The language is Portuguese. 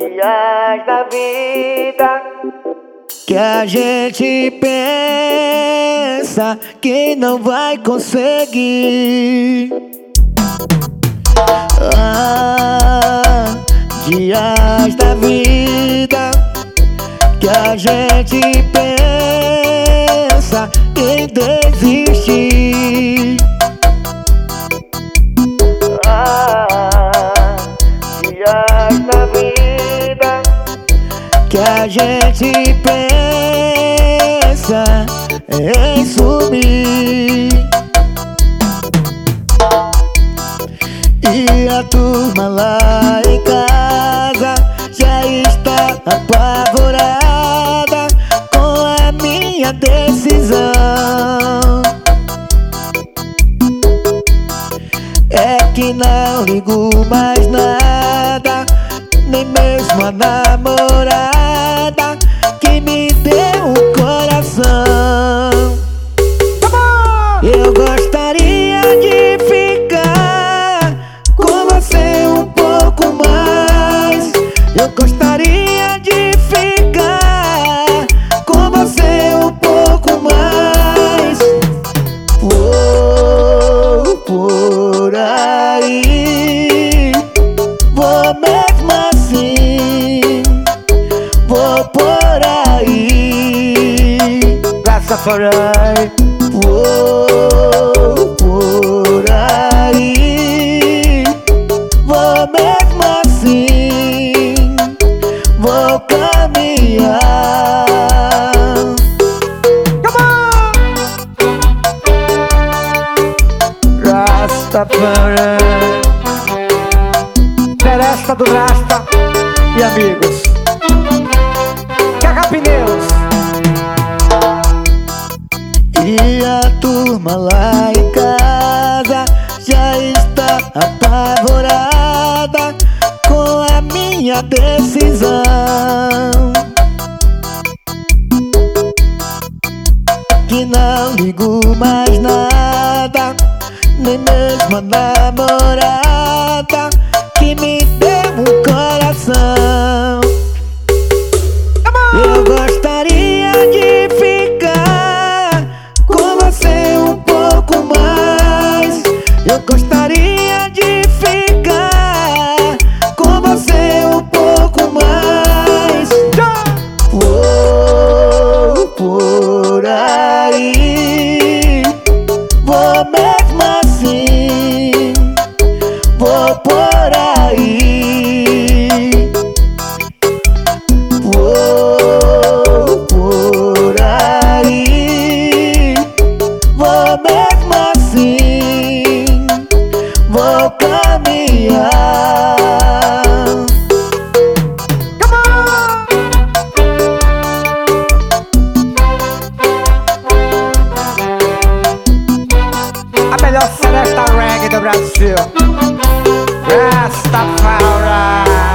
dias da vida que a gente pensa que não vai conseguir. Dias da vida que a gente pensa em desistir. Dias da vida que a gente pensa em sumir. E a turma lá em casa já está apavorada com a minha decisão. É que não ligo mais nada, nem mesmo a namorada que me deu um coração. Eu gostaria de ficar com você um pouco mais. Eu gostaria de ficar com você um pouco mais. Vou por aí, vou mesmo assim, vou por aí. Rastafari. Vou por aí, vou mesmo assim, vou caminhar. Come on! Rastafari, Seresta do Rasta e amigos. Caga Pneus. E a turma lá em casa já está apavorada com a minha decisão. Que não ligo mais nada, nem mesmo a namorada que me deu um coração. Eu gostaria de ficar com você um pouco mais. Eu gostaria de ficar com você um pouco mais. Vou por aí, vou mesmo assim, vou por aí. Vou por aí, vou mesmo assim, vou caminhar. Come on! A melhor seresta reggae do Brasil, Rastafari.